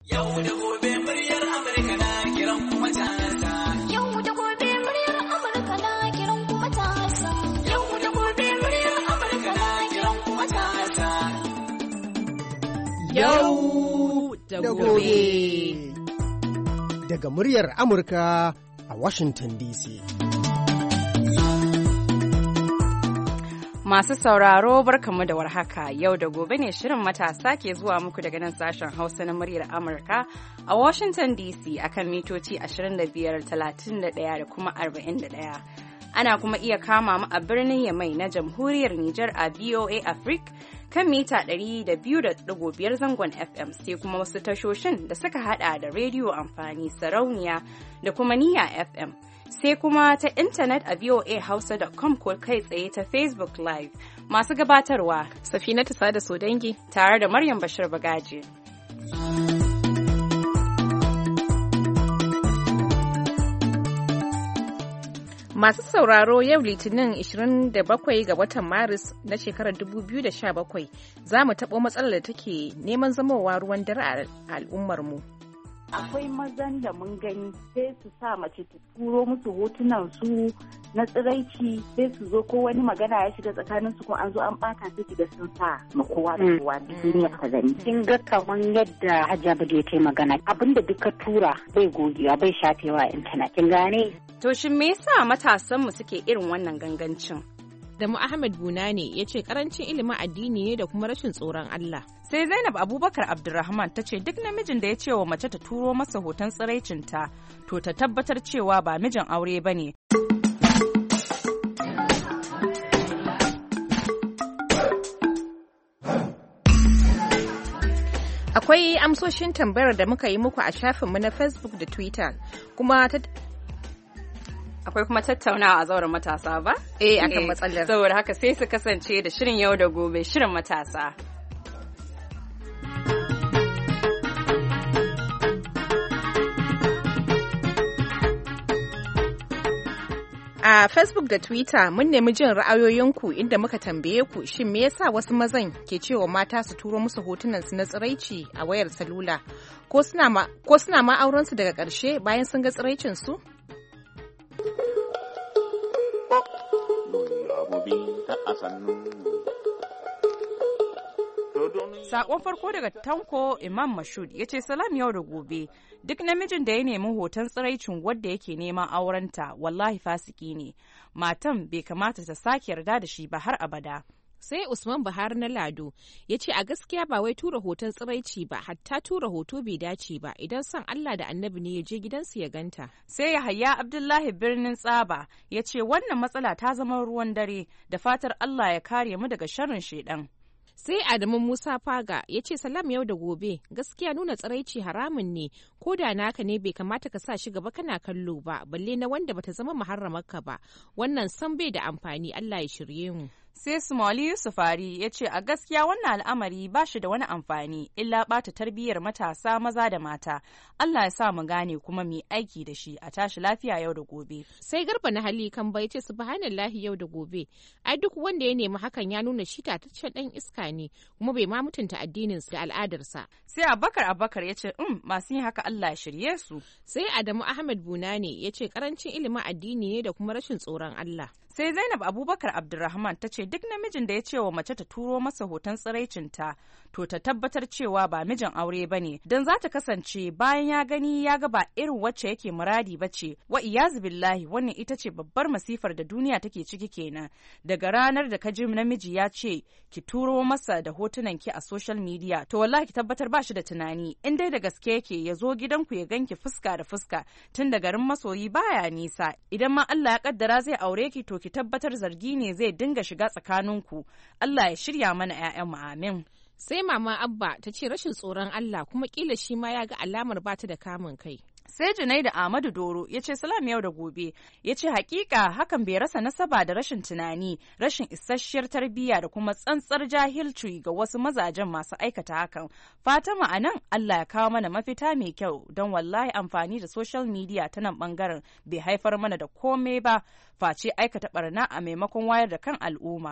Yau da gobe muryar Amurka na kiran kuma matasa. Yau da gobe muryar Amurka na kiran kuma matasa. Yau da gobe muryar Amurka na kiran kuma matasa. Yau da gobe. Daga muryar Amurka a Washington DC. Masu sauraro barkamu da warhaka. Yau da gobe ne shirin matasa ke zuwa muku daga nan sashen Hausa na muryar Amurka a Washington DC akan mitoci 25, 31 da kuma 41. Ana kuma iya kama mu a birnin Yamai na Jamhuriyar Nijar a VOA Africa kan mita 200.5 zangon FM, sai kuma wasu tashoshin da suka hada da rediyo amfani, sarauniya da kuma niyya FM. Sai kuma ta intanet a voahausa.com ko kai tsaye ta Facebook Live. Masu gabatarwa Safinatu Sada Sodangi tare da Maryam Bashir Bagaji. Masu sauraro, yau Litinin 27 ga watan Maris na shekarar 2017 za mu taɓo matsalar da take neman zamowa ruwan dare a al'ummarmu. Akwai mazan da mun gani sai su sa mace ta turo musu hotunan su na tsiraici, sai su zo ko wani magana ya shiga tsakanin su ko an zo an bata su kiga sun sa ma kowa da kowa duniya ka gani. Kin ga kaman yadda Hajiya Bade ya kai magana, abinda duka tura bai gogewa bai shafewa intanet, kin gane? To shin me yasa matasanmu suke irin wannan gangancin? Adamu Ahmed Bunane ya ce karancin ilimin addini ne da kuma rashin tsoron Allah. Sai Zainab Abubakar Abdulrahman ta ce duk namijin da ya ce wa mace ta turo masa hoton tsiraicinta to ta tabbatar cewa ba mijin aure ba ne. Akwai amsoshin tambayar da muka yi muku a shafinmu na Facebook da Twitter, kuma akwai kuma tattaunawa a zauren matasa ba? Akan matsalar. Saboda haka sai su kasance da shirin yau da gobe, shirin matasa. A Facebook da Twitter mun nemi jin ra'ayoyinku inda muka tambaye ku shin me yasa wasu mazan ke cewa mata su turo musu hotunan su na tsiraici a wayar salula, ko suna ma auren su daga ƙarshe bayan sun ga tsiraicin su? Sakon farko daga Tanko Imam Mashud ya ce salam yau da gobe, duk namijin da ya nemi hoton tsiraicin wadda yake neman aurenta wallahi fasiki ne, matan bai kamata ta sake yarda da shi ba har abada. Sai Usman Buhari na Lado ya ce a gaskiya ba wai tura hoton tsiraici ba, hatta tura hoto bai dace ba, idan son Allah da Annabi ne ya je gidansu ya ganta. Sai Yahaya Abdullahi Birnin Tsaba ya ce wannan matsala ta zama ruwan dare, da fatar Allah ya kare mu daga sharrin shedan. Sai Adamu Musa Faga ya ce salam yau da gobe, gaskiya nuna tsiraici haramun ne, ko da naka ne bai kamata ka sa shi gaba kana kallo ba, balle na wanda bata zama muharramarka ba, wannan san bai da amfani, Allah ya shirye mu. Sai Sumali Yusufari ya ce a gaskiya wannan al'amari ba shi da wani amfani illa ɓata tarbiyyar matasa maza da mata. Allah ya sa mu gane kuma mu aiki da shi, a tashi lafiya yau da gobe. Sai Garba na hali kan bai ce subhanallahi yau da gobe. Ai duk wanda ya nemi hakan ya nuna shi tataccen dan iska ne kuma bai ma mutunta addininsa da al'adarsa. Sai Abubakar ya ce masu yin haka Allah ya shirye su. Sai Adamu Ahmed Bunane ya ce karancin ilimin addini ne da kuma rashin tsoron Allah. Sai Zainab Abubakar Abdulrahman ta ce duk namijin da ya ce wa mace ta turo masa hoton tsiraicinta to ta tabbatar cewa ba mijin aure ba ne, don za ta kasance bayan ya gani ya ga ba irin wacce yake muradi ba ce. Wa iyazu billahi, wannan ita ce babbar masifar da duniya take ciki kenan. Daga ranar da ka ji namiji ya ce ki turo masa da hotunan ki a social media, to wallahi ki tabbatar ba shi da tunani, in dai da gaske yake ya zo gidanku ya ganki fuska da fuska, tun da garin masoyi baya nisa. Idan ma Allah ya kaddara zai aure ki to ki tabbatar zargi ne zai dinga shiga tsakaninku. Allah ya shirya mana 'ya'yanmu, amin. Sai Mama Abba ta ce rashin tsoron Allah, kuma kila shi ma ya ga alamar bata da kamun kai. Sai Junaidu Ahmadu Doro ya ce salam yau da gobe, ya ce hakika hakan bai rasa nasaba da rashin tunani, rashin isasshiyar tarbiyya da kuma tsantsar jahilci ga wasu mazajen masu aikata hakan. Fatima a nan Allah ya kawo mana mafita mai kyau, don wallahi amfani da social media ta nan bangaren bai haifar mana da komai ba face aikata barna a maimakon wayar da kan al'umma.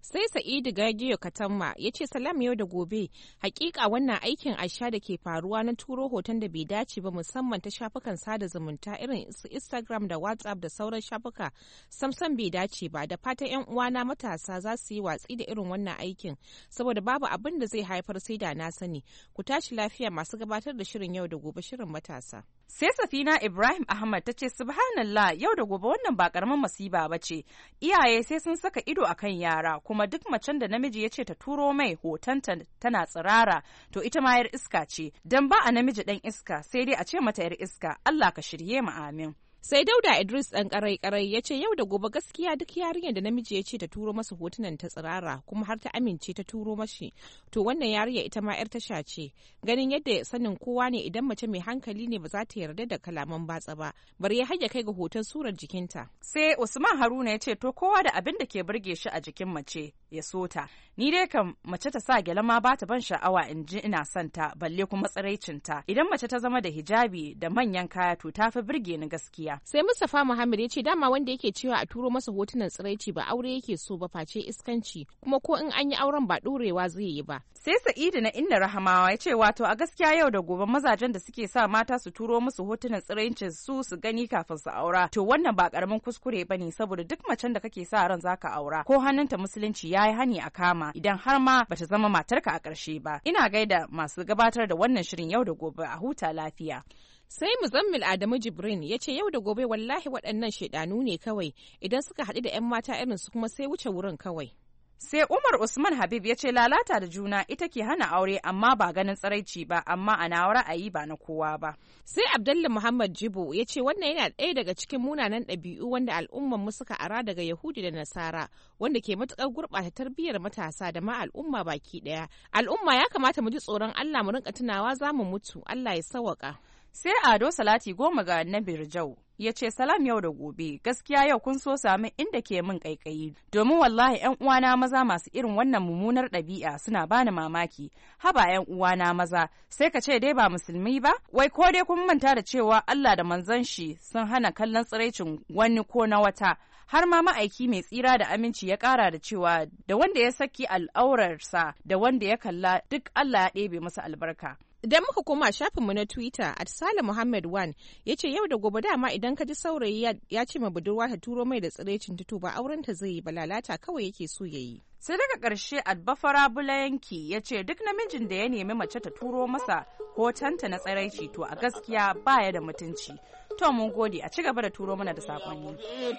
Sai Sa'idu Gagiyo Katamma ya ce salam yau da gobe, hakika wannan aikin aisha da ke faruwa na turo hoton da bai dace ba musamman ta shafukan sada zumunta irin su Instagram da WhatsApp da sauran shafuka samsam bai dace ba, da fatan 'yan uwana matasa za su yi watsi da irin wannan aikin saboda babu abin da zai haifar sai da na sani. Ku tashi lafiya masu gabatar da shirin yau da gobe shirin matasa. Sai Safina Ibrahim Ahmad ta ce subhanallah yau da gobe wannan ba karamin masiba ba ce, iyaye sai sun saka ido akan yara, kuma duk macen da namiji ya ce ta turo mai hotonta tana tsirara to ita ma yar iska ce, dan ba a namiji dan iska sai dai a ce mata yar iska. Allah ka shirye mu amin. Sai Dauda Idris ɗan ƙarai ya ce yau da gobe gaskiya duk yarinyar da namiji ya ce ta turo masa hotunan ta tsirara kuma har ta amince ta turo mashi, to wannan yarinya ita ma 'yar tasha ce, ganin yadda sanin kowa ne idan mace mai hankali ne ba za ta yarda da kalaman batsa ba, bari ya hayya kai ga hoton surar jikinta. Sai Usman Haruna ya ce to kowa da abin da ke burge shi a jikin mace ya so ta, ni dai kam mace ta sa gyale ma ba ta ban sha'awa in ji ina son ta, balle kuma tsiraicinta. Idan mace ta zama da hijabi da manyan kaya to ta fi burge ni gaskiya. Sai Mustapha Muhammad ya ce dama wanda yake cewa a turo masa hotunan tsiraici ba aure yake so ba face iskanci, kuma ko in an yi auren ba ɗorewa zai yi ba. Sai Sa'idu na Inna Rahamawa ya ce wato a gaskiya yau da gobe mazajen da suke sa mata su turo musu hotunan tsiraicin su gani kafin su aura, to wannan ba karamin kuskure bane saboda duk macen da kake sa ran zaka aura ko hannunta musulunci yayi hani a kama idan har ma bata zama matarka a ƙarshe ba. Ina gaida masu gabatar da wannan shirin yau da gobe, a huta lafiya. Sai Muzammil Adamu Jibrin ya ce yau da gobe wallahi waɗannan shaidanu ne kawai, idan suka haɗu da 'yan mata irin su kuma sai wuce wurin kawai. Sai Umar Usman Habib ya ce lalata da juna ita ke hana aure amma ba ganin tsiraici ba, amma a nawa ra'ayi ba na kowa ba. Sai Abdullah Muhammad Jibo ya ce wannan yana ɗaya daga cikin munanan ɗabi'u wanda al'umman mu suka ara daga Yahudi da Nasara, wanda ke matuƙar gurɓata tarbiyyar matasa da ma al'umma baki ɗaya. Al'umma ya kamata mu ji tsoron Allah mu rinka tunawa za mu mutu, Allah ya sawaka. Sai Ado Salati Goma ga Nabir Jau ya ce salam yau da gobe, gaskiya yau kun so sami inda ke min kaikayi, domin wallahi 'yan uwana maza masu irin wannan mummunar ɗabi'a suna bani mamaki. Haba 'yan uwana maza, sai ka ce dai ba musulmi ba, wai ko dai kun manta da cewa Allah da manzon shi sun hana kallon tsiraicin wani ko na wata. Har ma ma'aiki mai tsira da aminci ya ƙara da cewa da wanda ya saki al'aurarsa da wanda ya kalla duk Allah ya ɗebe masa albarka. Idan muka koma shafinmu na Twitter, @Sale Muhammad Wan ya ce yau da gobe dama idan ka ji saurayi ya ce ma budurwa ta turo mai da tsiraicin tutu ba auren ta zai yi ba, lalata kawai yake so ya yi. Sai daga ƙarshe Adbafara Bulayanki ya ce duk namijin da ya nemi mace ta turo masa hotonta na tsiraici to a gaskiya baya da mutunci. To mun gode, a ci gaba da turo mana da saƙonni.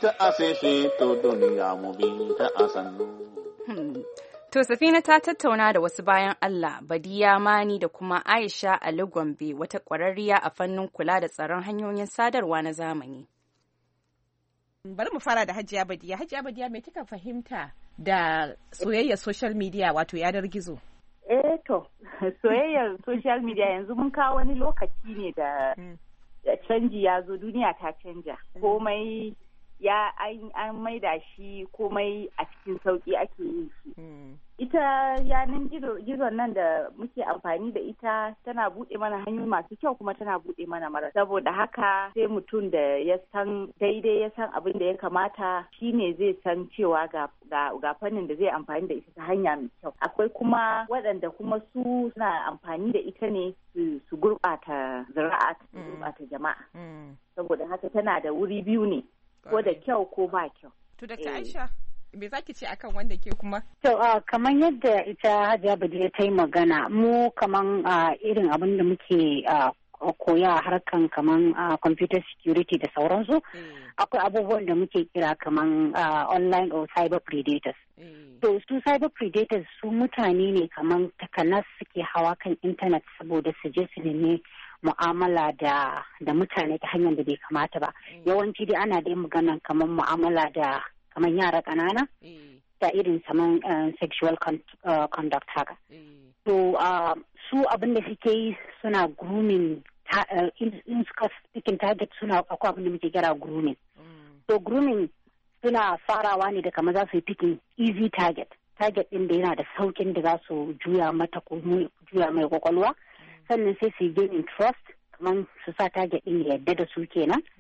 To Safina ta tattauna da wasu bayan Allah, Badiya Mani da kuma Aisha Ali Gombe, wata ƙwararriya a fannin kula da tsaron hanyoyin sadarwa na zamani. Bari mu fara da Hajiya Badiya. Hajiya Badiya, me kika fahimta da soyayyar social media wato yanar gizo? To, soyayyar social media yanzu mun kawo wani lokaci ne da canji ya zo, duniya ta canja. Komai an maida shi komai a cikin sauki ake yin shi. Ita yanar gizon nan da muke amfani da ita tana buɗe mana hanyoyi masu kyau kuma tana buɗe mana mara. Saboda haka sai mutum da ya san daidai, ya san abin da ya kamata, shine zai san cewa ga fannin da zai amfani da ita ta hanya mai kyau. Akwai kuma waɗanda kuma su suna amfani da ita ne su gurɓata zira'a, su gurɓata jama'a. Saboda haka tana da wuri biyu ne. Ko da kyau ko ba kyau. To Dr. Aisha, me zaki ce akan wanda ke kuma? To kamar yadda ita Hajiya Badiya ta yi magana, mu kaman irin abin da muke koya a harkan kaman computer security da sauransu, akwai abubuwan da muke kira kaman online or cyber predators. To su cyber predators su mutane ne kaman takanas suke hawa kan intanet saboda su je su nemi mu'amala da mutane ta hanyar da bai kamata ba. Yawanci dai ana dai maganan kamar mu'amala da kamar yara ƙanana da irin saman sexual conduct haka. To su abin da suke yi suna grooming, in suka cikin target suna akwai abin da muke kira grooming. To grooming suna farawa ne da kamar za su yi picking easy target ɗin da yana da saukin da za su juya mata ko juya mai kwakwalwa. Sannan sai su yi gaining trust, kamar su sa target ɗin ya yadda da su kenan.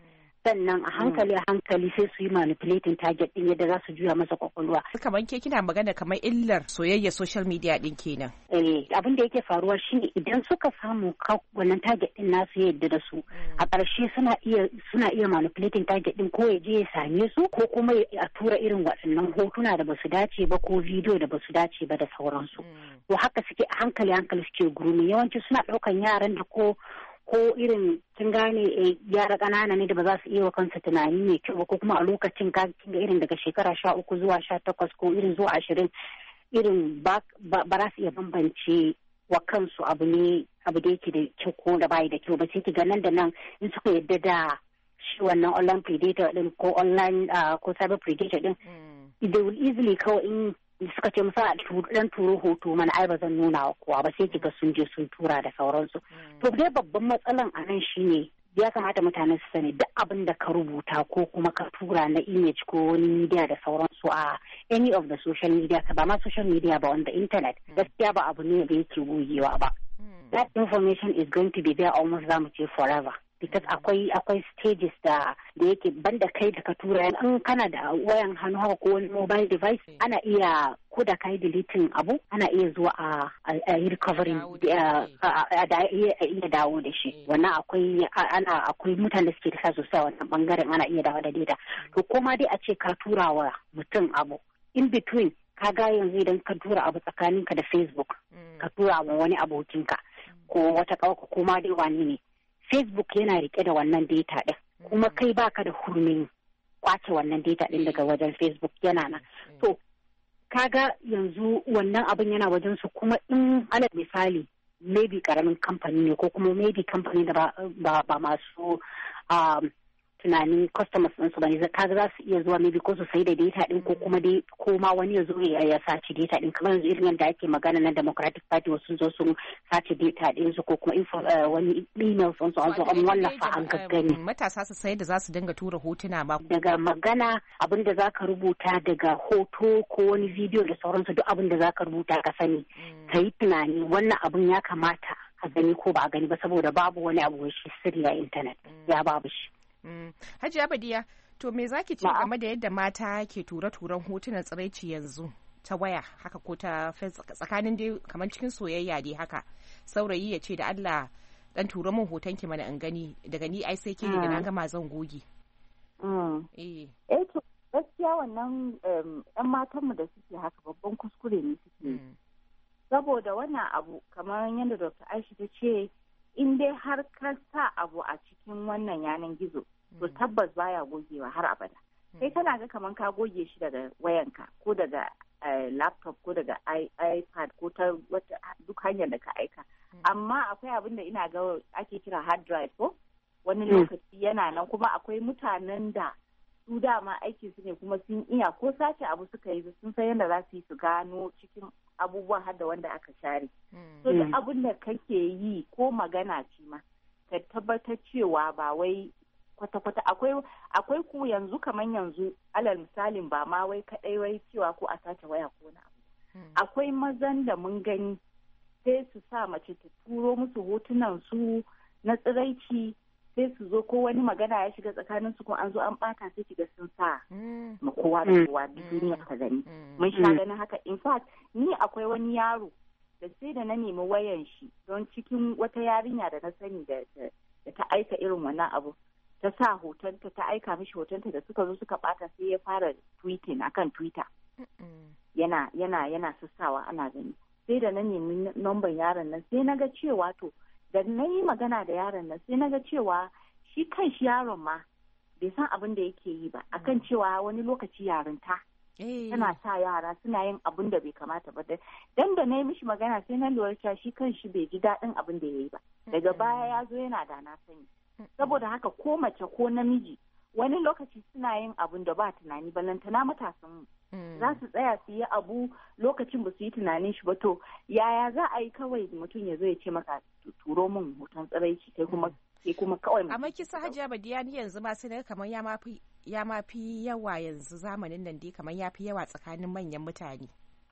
sannan a hankali sai su yi manipulating target din yadda za su juya masa kwakwalwa. Kamar ke kina magana kamar illar soyayya social media din kenan. Abin da yake faruwa shine idan suka samu wannan target din nasu yadda da su a ƙarshe suna iya manipulating target din ko ya je ya same su ko kuma a tura irin waɗannan hotuna da basu dace ba ko bidiyo da basu dace ba da sauransu. To haka suke a hankali suke grooming, yawanci suna ɗaukan yaran da ko irin kin gane yara ƙanana ne da ba za su iya wa kansu tunani mai kyau ba ko kuma a lokacin ka kinga irin daga shekara 13 zuwa 18 ko irin zuwa 20 irin ba za su iya bambance wa kansu abu da yake da kyau ko da bai da kyau ba sai ki ga nan da nan in suka yadda da shi wannan online predator din ko online ko cyber predator din they will easily kawai in suka ce musa dan turo hoto mana ai ba zan nuna wa kowa ba sai kiga sun je sun tura da sauransu. To dai babban matsalan a nan shine ya kamata mutane su sani duk abin da ka rubuta ko kuma ka tura na image ko wani media da sauransu a any of the social media ka ba ma social media ba on the internet gaskiya ba abu ne da yake gogewa ba. That information is going to be there almost zamu ce forever. Because akwai stages da yake banda kai da ka tura in kana da wayan hannu haka ko wani mobile device ana iya ko da kai deleting abu ana iya zuwa a yi recovering da iya dawo da shi wannan akwai mutane da suke da sa sosai wannan bangaren ana iya dawo da data to koma dai a ce ka tura wa mutum abu in between ka ga yanzu idan ka tura abu tsakaninka da Facebook ka tura wa wani abokinka ko wata kawaka ko ma dai wani ne Facebook yana rike da wannan data din kuma kai baka da hurumin kwace wannan data din daga wajen Facebook yana nan. To kaga yanzu wannan abin yana wajen su kuma in alal misali maybe karamin kamfani ne ko kuma maybe kamfani da ba masu tunanin customers ɗinsu ba ne kaga za su iya zuwa maybe ko su sai da data din ko kuma dai ko ma wani ya zo ya sace data din kamar yanzu irin yadda ake magana na Democratic Party wasu zo sun sace data din su ko kuma wani email sun an zo an wallafa an gaggani matasa su sai da za su dinga tura hotuna ba daga magana abin da zaka rubuta daga hoto ko wani video da sauransu duk abin da zaka rubuta ka sani ka yi tunani wannan abin ya kamata a gani ko ba a gani ba saboda babu wani abu shi sirri a internet ya babu shi. Hajiya Badiya, to me zaki ce game da yadda mata ke tura-turan hotunan tsiraici yanzu ta waya haka ko ta tsakanin dai kamar cikin soyayya dai haka saurayi ya ce da Allah dan tura min hoton ki mana in gani daga ni ai sai ke ne da na gama zan goge. To gaskiya wannan ɗan matanmu da suke haka babban kuskure ne suke saboda wannan abu kamar yadda Dr. Aisha ta ce in dai har ka sa abu a cikin wannan yanan gizo to tabbas baya gogewa har abada kai kana ga kaman ka goge shi daga wayanka ko daga laptop ko daga iPad ko ta wata duk hanyar da ka aika amma akwai abin da ina ga ake kira hard drive ko wani lokaci yana nan kuma akwai mutanen da su dama aiki su ne kuma sun iya ko sace abu suka yi sun san yadda za su yi su gano cikin abubuwan har da wanda aka share. So da abin da kake yi ko magana ce ma ka tabbatar cewa ba wai kwata-kwata akwai ku yanzu kamar yanzu alal misalin ba ma wai kaɗai wai cewa ko a sace waya ko na abu. Akwai mazan da mun gani sai su sa mace ta turo musu hotunan su na tsiraici sai su zo ko wani magana ya shiga tsakanin su ko an zo an bata sai kiga sun sa ma kowa da kowa duniya ta gani mun sha ganin haka in fact ni akwai wani yaro da sai da na nemi wayan shi don cikin wata yarinya da na sani da ta aika irin wannan abu ta sa hotonta ta aika mishi hotonta da suka zo suka bata sai ya fara tweeting akan Twitter yana sassawa ana gani sai da na nemi number yaron nan sai na ga cewa to da na yi magana da yaron nan sai na ga cewa shi kan shi yaron ma bai san abin da yake yi ba akan cewa wani lokaci yarinta tana sa yara suna yin abin da bai kamata ba dan da na yi mishi magana sai na lura cewa shi kan shi bai ji daɗin abin da ya yi ba daga baya ya zo yana da na sani saboda haka ko mace ko namiji wani lokaci suna yin abin da ba tunani balantana matasan mu za su tsaya su yi abu lokacin ba su yi tunanin shi ba to yaya za a yi kawai mutum ya zo ya ce maka turo min hoton tsiraici kai kuma kawai amma kisa Hajiya Badiya ni yanzu ma sai kamar ya ma fi yawa yanzu zamanin nan dai kamar ya fi yawa tsakanin manyan mutane to ai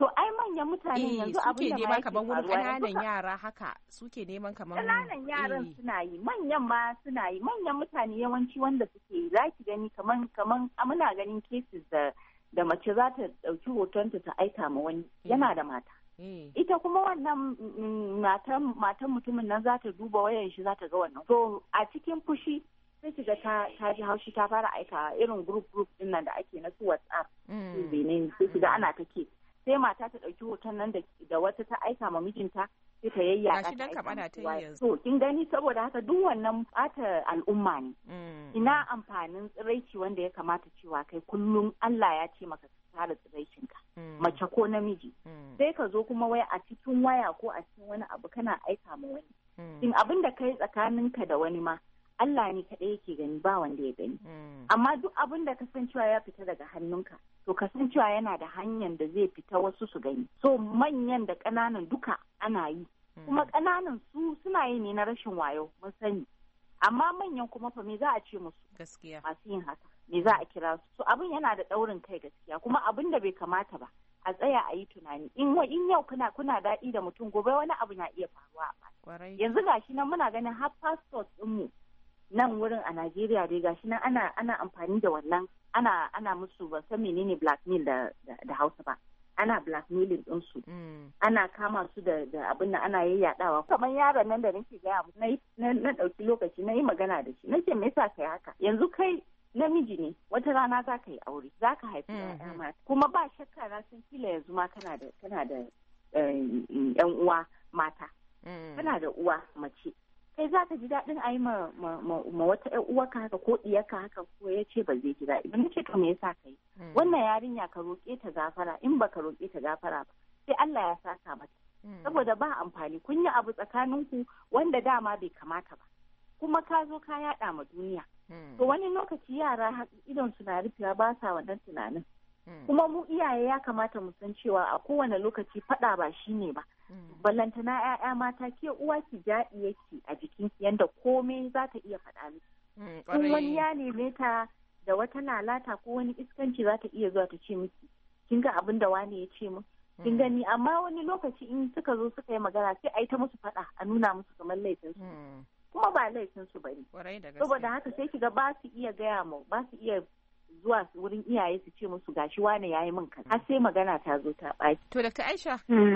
manyan mutane yanzu abin da ma yake faruwa ƙananan yara haka suke neman kamar ƙananan yaran suna yi, manyan ma suna yi, manyan mutane yawanci wanda suke yi za ki gani kaman muna ganin cases da mace za ta ɗauki hotonta ta aika ma wani yana da mata. Ita kuma wannan matan mutumin nan za ta duba wayan shi za ta ga wannan. So a cikin fushi sai shiga ta ji haushi ta fara aika irin group din nan da ake na su WhatsApp. Sai shiga ana ta ke. Sai mata ta ɗauki hoton nan da wata ta aika ma mijinta sai ta yayyaka ta aika. So kin gani saboda haka duk wannan ɓata al'umma ne. Ina amfanin tsiraici wanda ya kamata cewa kai kullum Allah ya ce maka tara tsiraicinka mace ko namiji sai ka zo kuma wai a cikin waya ko a cikin wani abu kana aika ma wani in abin da kai tsakaninka da wani ma Allah ne kaɗai yake gani ba wanda ya gani amma duk abin da kasancewa ya fita daga hannunka to kasancewa yana da hanyar da zai fita wasu su gani so manyan da ƙananan duka ana yi kuma ƙananan su suna yi ne na rashin wayo mun sani amma manyan kuma fa me za a ce musu gaskiya masu yin haka me za a kira su so abin yana da ɗaurin kai gaskiya kuma abin da bai kamata ba a tsaya a yi tunani in yau kuna daɗi da mutum gobe wani abu na iya faruwa a yanzu gashi nan muna ganin har passport ɗinmu nan wurin a Najeriya dai gashi nan ana amfani da wannan ana musu ba san menene blackmail da Hausa ba ana blackmailing ɗinsu ana kama su da abin nan ana yayyadawa kamar yaron nan da nake gaya musu na ɗauki lokaci na yi magana da shi nake me yasa kai haka yanzu kai namiji ne wata rana za ka yi aure za ka haifi ƴaƴa mata kuma ba shakka na san kila yanzu ma kana da ƴan uwa mata kana da uwa mace kai za ka ji daɗin a yi ma wata ƴan uwarka haka ko ɗiyarka haka ko ya ce ba zai ji daɗi ba nace to me yasa kai wannan yarinya ka roƙe ta gafara in baka roƙe ta gafara ba sai Allah ya saka mata saboda ba amfani kun yi abu tsakaninku wanda dama bai kamata ba kuma ka zo ka yaɗa ma duniya to wani lokaci yara idon su na rufewa ba sa wannan tunanin kuma mu iyaye ya kamata mu san cewa a kowane lokaci faɗa ba shine ba ballantana 'ya'ya mata ke uwa ki jaɗi yake a jikinki yanda komai za ta iya faɗa miki in wani ya neme ta da wata lalata ko wani iskanci za ta iya zuwa ta ce miki kin ga abin da wani ya ce min kin gani amma wani lokaci in suka zo suka yi magana sai a yi ta musu faɗa a nuna musu kamar laifin su kuma ba laifin su bane saboda haka sai kiga ba su iya ba su iya zuwa wurin iyaye su ce musu gashi wane yayi min kaza har sai magana ta zo ta ɓaci. To Dr. Aisha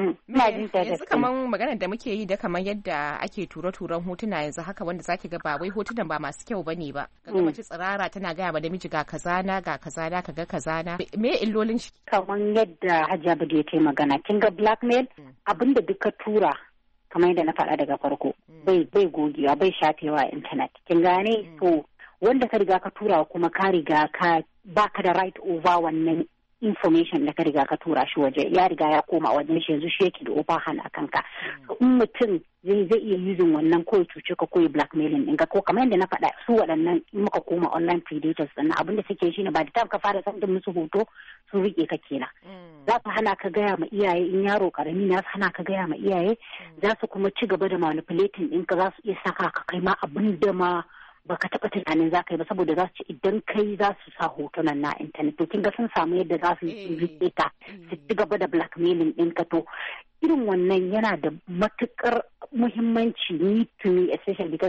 yanzu kaman maganar da muke yi da kamar yadda ake tura-turan hotuna yanzu haka wanda zaki ga ba wai hotunan ba masu kyau bane ba kaga mace tsirara tana gaya ma namiji ga kaza na kaga kaza na me illolin shi kamar yadda Hajiya Bade ta magana kin ga blackmail abinda duka tura kamar yadda na faɗa daga farko bai gogewa bai shafewa a intanet kin gane to wanda ka riga ka tura kuma ka riga ka baka da right over wannan information da ka riga ka tura shi waje ya riga ya koma wajen shi yanzu shi yake da over hand a kanka in mutum zai iya using wannan ko ya cuce ka ko ya blackmailing ɗinka ko kamar yadda na faɗa su waɗannan in muka koma online predators ɗin abin da suke shi ne ba da time ka fara sandin musu hoto sun rike ka kenan za su hana ka gaya ma iyaye in yaro karami na su hana ka gaya ma iyaye za su kuma ci gaba da manipulating ɗinka za su iya saka ka kai ma abin da ma baka taɓa tunanin za ka yi ba saboda za su ci idan kai za su sa hotunan na intanet to kin ga sun samu yadda za su rike ka su ci gaba da blackmailing ɗinka to irin wannan yana da matukar muhimmanci ni to me especially because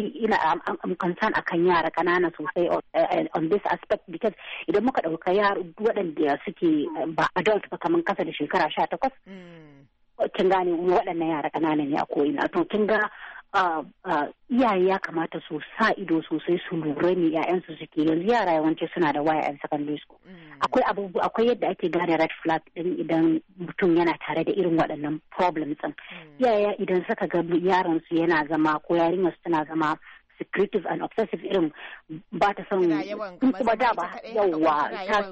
I'm concerned akan yara kanana sosai on this aspect because idan muka ɗauka yara waɗanda suke ba adult ba kamar kasa da shekara 18 kin gane waɗannan yara kanana ne a ko'ina to kin ga iyaye ya kamata su sa ido sosai su lura ne ƴaƴansu suke yanzu yara yawanci suna da waya a secondary school akwai yadda ake gane red flag din idan mutum yana tare da irin waɗannan problems din iyaye idan suka ga yaron su yana zama ko yarinyar su tana zama secretive and obsessive irin ba ta son kuma da ba yawa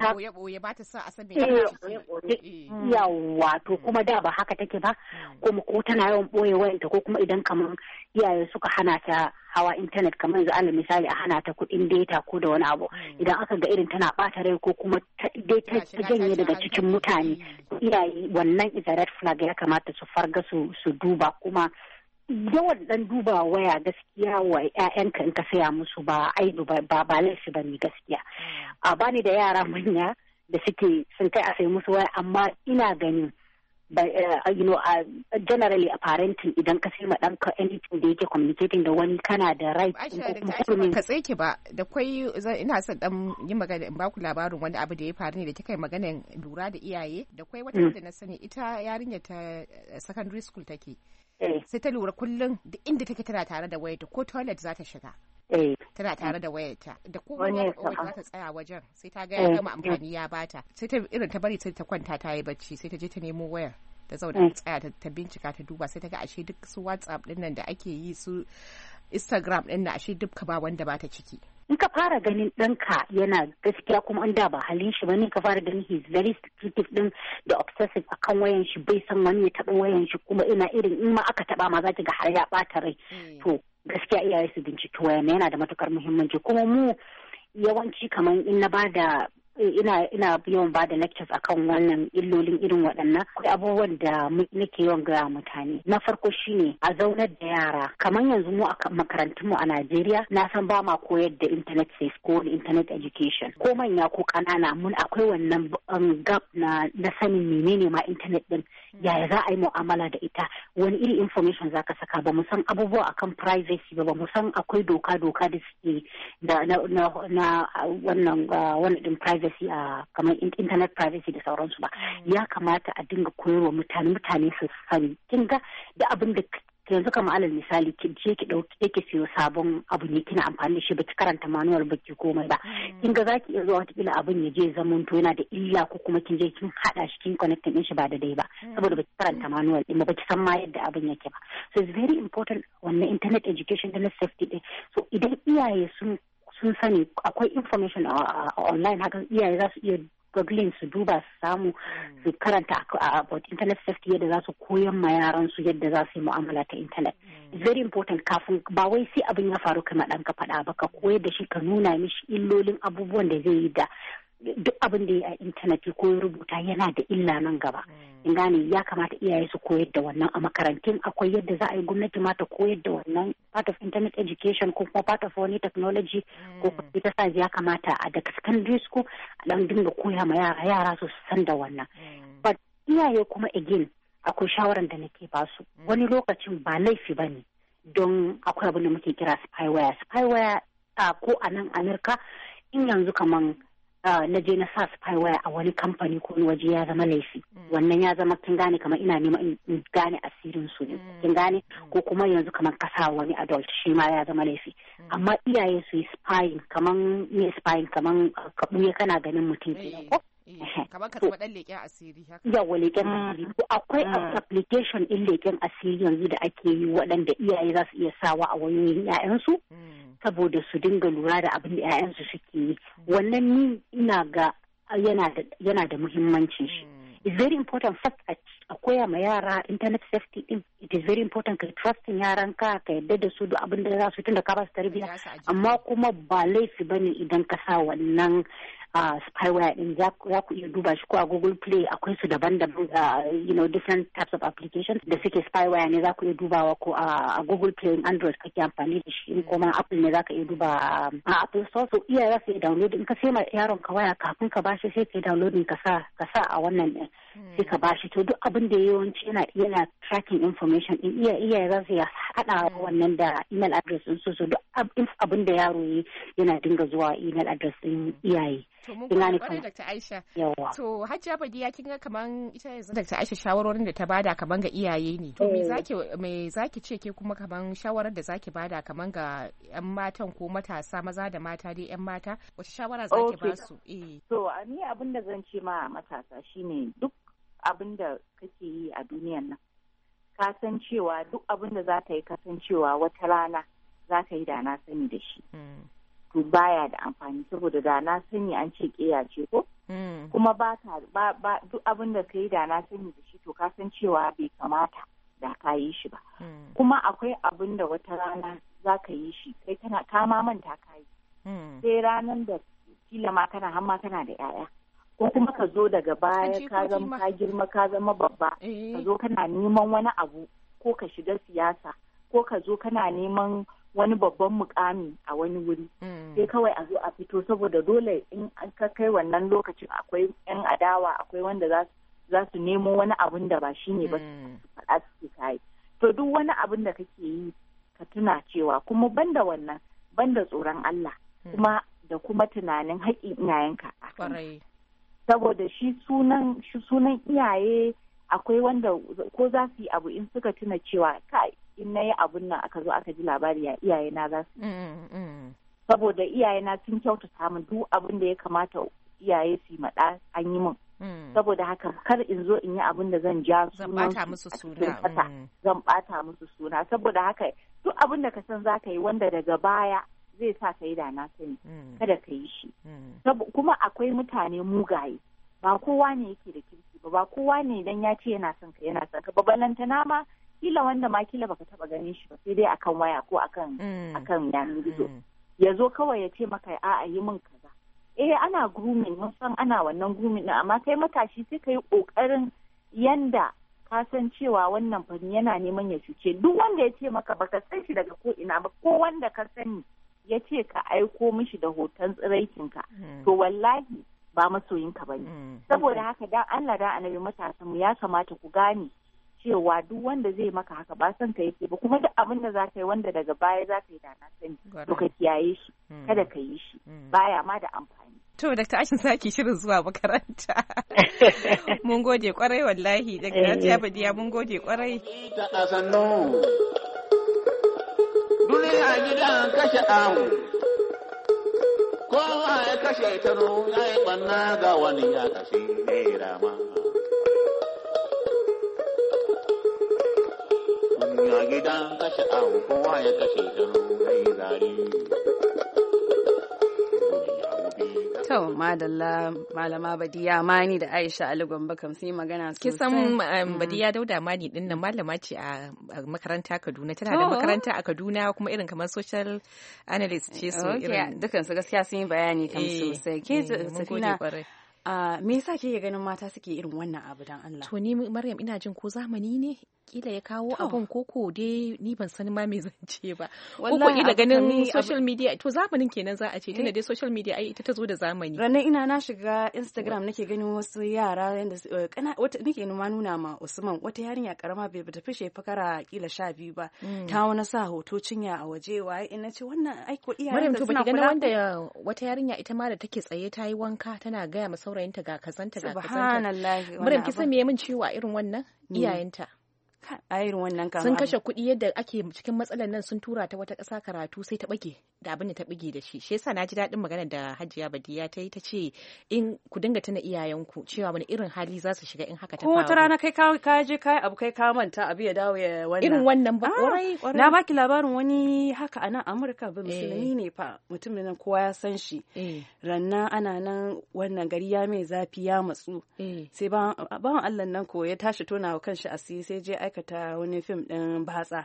yawa to kuma da ba haka take ba kuma ko tana yawan boye wayanta ko kuma idan kamar iyaye suka hana ta hawa internet kamar yanzu alal misali a hana ta kuɗin data ko da wani abu idan aka ga irin tana ɓata rai ko kuma ta janye daga cikin mutane iyaye wannan is a red flag ya kamata su farga su duba kuma yawan dan duba waya gaskiya wa ƴaƴanka in ka saya musu ba aibu ba laifi ba ne gaskiya a bani da yara manya da suke sun kai a sai musu waya amma ina ganin generally a parenting idan ka sai ma ɗanka anything da yake communicating da wani kana da right ka tsake ba da kwai ina son dan yi magana in baku labarin wani abu da ya faru ne da kika yi magana lura da iyaye da kwai wata da na sani ita yarinya ta secondary school take sai ta lura kullum da inda take tana tare da wayarta ko toilet za ta shiga tana tare da wayarta da kuma za ta tsaya wajen sai ta ga ya gama amfani ya bata sai ta irin ta bari sai ta kwanta ta yi bacci sai ta je ta nemo wayar ta zauna ta tsaya ta bincika ta duba sai ta ga ashe duk su WhatsApp din nan da ake yi su Instagram din nan ashe duk ba wanda ba ta ciki. In ka fara ganin ɗanka yana gaskiya kuma an da ba halin shi bane ka fara ganin he's very secretive din da obsessive akan wayan shi bai san wani ya taɓa wayan shi kuma ina irin in ma aka taɓa ma za ki ga har ya ɓata rai. To gaskiya iyaye su binciki wayan yana da matukar muhimmanci kuma mu yawanci kamar in na bada ina yawan ba da lectures akan wannan illolin irin waɗannan akwai abubuwan da nake yawan gaya mutane. Na farko shine a zaunar da yara kamar yanzu mu a makarantun mu a Najeriya na san ba ma koyar da internet safe ko internet education ko manya ko ƙanana mun akwai wannan gap na sanin menene ma internet din yaya za a yi mu'amala da ita wani iri information zaka saka ba mu san abubuwa akan privacy ba mu san akwai doka da suke da na wannan din privacy a kamar internet privacy da sauransu ba ya kamata a dinga koyarwa mutane su sani kin ga da abin da yanzu kamar alal misali ki je ki dauki ki siyo sabon abu ne kina amfani da shi baki karanta manual baki komai ba kin ga zaki iya zuwa wata abin ya je zaman to yana da illa ko kuma kin je kin hada shi kin connect din shi ba da dai ba saboda baki karanta manual din ba baki san ma yadda abin yake ba so it's very important wannan internet education da safety din so idan iyaye sun sani akwai information online haka iyaye za su iya googling su duba su samu su karanta about internet safety yadda za su koyan ma yaran su yadda za su yi mu'amala ta internet. It's very important kafin ba wai sai abin ya faru kai ma ɗanka faɗa ba ka koyar da shi ka nuna mishi illolin abubuwan da zai yi da duk abin da ya a intanet ko rubuta yana da illa nan gaba. In gane ya kamata iyaye su koyar da wannan a makarantun akwai yadda za a yi gwamnati ma ta koyar da wannan part of internet education ko kuma part of wani technology ko computer science ya kamata a daga secondary school a dan dinga koya ma yara su san da wannan. But iyaye kuma again akwai shawaran da nake ba su wani lokacin ba laifi bane don akwai abin da muke kira spyware ko a nan Amurka in yanzu kaman na je na sa spyware a wani kamfani ko waje ya zama laifi wannan ya zama kin gane kamar ina neman in gane asirin su ne kin gane ko kuma yanzu kamar kasa wani adult shi ma ya zama laifi amma iyaye su yi spying kaman ka buye kana ganin mutum kenan ko kamar ka zama dan leƙen asiri haka yawa leƙen asiri ko akwai application din leƙen asiri yanzu da ake yi waɗanda iyaye za su iya sawa a wayoyin 'ya'yansu saboda su dinga lura da abin da 'ya'yansu suke yi wannan ni ina ga yana da muhimmanci shi. It's very important first a koya ma yara internet safety din. It is very important ka trusting yaran ka yadda da su da abin da za su tunda ka ba su tarbiyya amma kuma ba laifi bane idan ka sa wannan spyware din za ku iya duba shi ko a Google Play akwai su daban-daban different types of applications da suke spyware ne za ku iya dubawa ko a Google Play in Android kake amfani da shi kuma Apple ne za ka iya duba a Apple Store so iya za su iya download in ka sai ma yaron ka waya kafin ka bashi sai ka downloading ka sa a wannan din sai ka bashi to duk abin da yawanci yana tracking information in iya za su iya hada wannan da email address din su duk abin da yaro yana dinga zuwa email address din iyaye. To mun kuma kwarai Dr. Aisha. To Hajiya Badiya kin ga kaman ita yanzu Dr. Aisha shawarorin da ta bada kaman ga iyaye ne. To me zaki ce ke kuma kaman shawarar da zaki bada kaman ga yan matan ko matasa maza da mata dai yan mata wace shawara zaki ba su? To ni abin da zan ce ma matasa shine duk abin da kake yi a duniyan nan ka san cewa duk abin da za ka yi ka san cewa wata rana za ka yi da na sani da shi. To baya da amfani saboda da na sani an ce ƙeya ce ko kuma ba duk abin da ka yi da na sani da shi to ka san cewa bai kamata da ka yi shi ba kuma akwai abin da wata rana za ka yi shi kai ka ma manta ka yi sai ranar da kila ma kana hamma kana da 'ya'ya ko kuma ka zo daga baya ka girma ka zama babba ka zo kana neman wani abu ko ka shiga siyasa ko ka zo kana neman wani babban mukami a wani wuri sai kawai a zo a fito saboda dole in ka kai wannan lokacin akwai yan adawa akwai wanda za za su nemo wani abun da ba shi ne ba su faɗa su kai. To duk wani abun da kake yi ka tuna cewa kuma banda wannan banda tsoron Allah kuma da kuma tunanin haƙƙin iyayenka. Saboda shi sunan iyaye akwai wanda ko za su yi abu in suka tuna cewa kai in na yi abun nan aka zo aka ji labari ya iyayena za su saboda iyayena sun kyautata min duk abin da ya kamata iyaye su yi maɗa an yi min saboda haka kar in zo in yi abin da zan ja zan ɓata musu suna saboda haka duk abin da ka san za ka yi wanda daga baya zai sa ka yi da na sani kada ka yi shi kuma akwai mutane mugaye ba kowa ne yake da kirki ba kowa ne idan ya ce yana son ka ba balantana ma kila wanda ma kila baka taba ganin shi ba sai dai akan waya ko akan yanar gizo ya zo kawai ya ce maka a'a yi min kaza ana grooming mun san ana wannan grooming din amma kai matashi sai ka yi kokarin yanda ka san cewa wannan fani yana neman ya cuce duk wanda ya ce maka baka san shi daga ko ina ba ko wanda ka sani ya ce ka aiko mishi da hoton tsiraikinka to wallahi ba masoyinka ba ne saboda haka dan Allah da annabi matasan mu ya kamata ku gane cewa duk wanda zai maka haka ba san ka yake ba kuma duk abin da za ka yi wanda daga baya za ka yi da na sani to ka kiyaye shi kada ka yi shi baya ma da amfani. To Dr. Ashin saki shirin zuwa makaranta. Mun gode kwarai wallahi daga Hajiya Badiya mun gode kwarai. Duniya gidan kashe ahu, kowa ya kashe ta ya yi ɓanna ga wani ya kashe mai rama. Duniya gidan kashe ahu, kowa ya kashe ta ya yi zari. To madalla malama Badiya Mani da Aisha Ali Gombe kam sun yi magana sosai. Kisan Badiya Dauda Mani din nan malama ce a makaranta Kaduna, tana da makaranta a Kaduna kuma irin kamar social analyst ce su irin. Dukan su gaskiya sun yi bayani kam sosai. Ke Safina me yasa kike ganin mata suke irin wannan abu dan Allah? To ni Maryam ina jin ko zamani ne kila ya kawo abun koko dai ni ban san ma me zan ce ba. Koko kila ganin social media to zamanin kenan za a ce tunda dai social media ai ita ta zo da zamani. Ranar ina na shiga Instagram nake ganin wasu yara yanda wata nake nuna ma Usman wata yarinya karama bai bata fishe fakara kila 12 ba. Ta wani sa hoto cinya a waje waye ina ce wannan ai ko iyayen da suna kula wanda wata yarinya ita ma da take tsaye ta yi wanka tana gaya ma saurayinta ga kazanta ga kazanta. Subhanallahi. Maryam kisan me min ciwo a irin wannan iyayenta. A irin wannan kama sun kashe kuɗi yadda ake cikin matsalar nan sun tura ta wata ƙasa karatu sai ta bage da abin da ta bige da shi yasa na ji daɗin magana da Hajiya Badiya ta yi ta ce in ku dinga tuna iyayenku cewa wani irin hali za su shiga in haka ta faru. Ko wata rana kai ka je kai abu kai ka manta abu ya dawo ya wannan irin wannan ba ƙwarai na baki labarin wani haka a nan Amurka ba musulmi ne fa mutumin nan kowa ya san shi rannan ana nan wannan gari ya mai zafi ya matsu sai bawan Allah nan ko ya tashi tona wa kanshi asiri sai je aikata wani fim ɗin batsa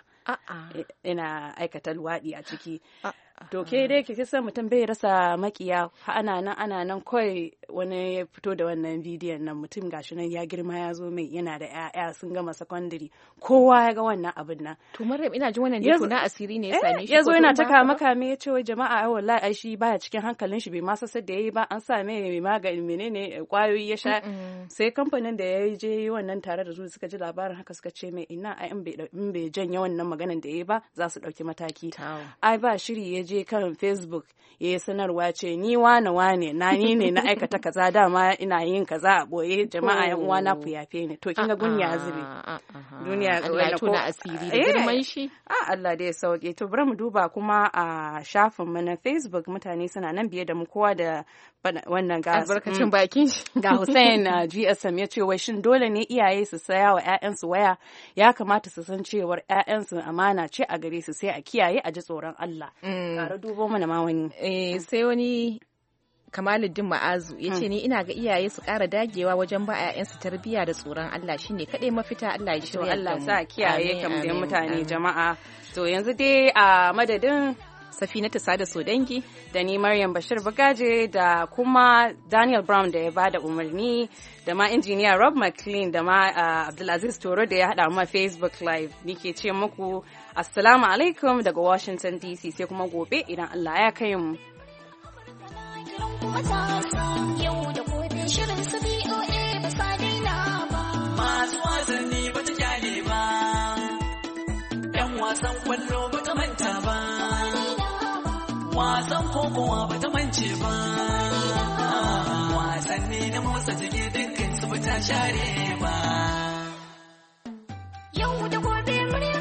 ina aikata luwaɗi a ciki to ke dai ki san mutum bai rasa makiya ana nan kawai wani ya fito da wannan bidiyon nan mutum gashi nan ya girma ya zo mai yana da ƴaƴa sun gama secondary kowa ya ga wannan abin nan to Maryam ina jin wannan dai na asiri ne ya same shi yazo yana ta kama ya ce wai jama'a wallahi ai shi baya cikin hankalin shi bai ma sassa da yayi ba an sa mai magani menene kwayoyi ya sha sai kamfanin da ya je wannan tare da su suka ji labarin haka suka ce mai ina ai in bai janye wannan maganan da yayi ba za su dauki mataki ai ba shiri ya je kan Facebook ya yi sanarwa ce ni wane na ni ne na aikata kaza dama ina yin kaza a boye jama'a yan uwa na ku yafe ni to kin ga gunya zube duniya Allah tona asiri da girman shi Allah dai ya sauke to bari mu duba kuma a shafin mu na Facebook mutane suna nan biye da mu kowa da wannan ga albarkacin bakin shi ga Hussein GSM ya ce wai shin dole ne iyaye su saya wa ƴaƴansu waya ya kamata su san cewar ƴaƴansu amana ce a gare su sai a kiyaye a ji tsoron Allah ƙara dubo mana ma wani sai wani Kamaluddin Ma'azu ya ce ni ina ga iyaye su ƙara dagewa wajen ba 'ya'yansu tarbiyya da tsoron Allah shine kaɗai mafita Allah ya shirya Allah sa kiyaye kam da mutane jama'a to yanzu dai a madadin Safinatu Sada Sodangi da ni Maryam Bashir Bagaje da kuma Daniel Brown da ya bada umarni da ma injiniya Rob McLean da ma Abdulaziz Toro da ya haɗa ma Facebook Live nike ce muku assalamu alaikum daga Washington DC sai kuma gobe idan Allah ya kai mu. Yau da gobe shirin su BOA ba sa daina ba. wasan kokowa ba ta mance ba, wasanni na motsa jiki dukkan su ba ta share ba. Yau da gobe muryar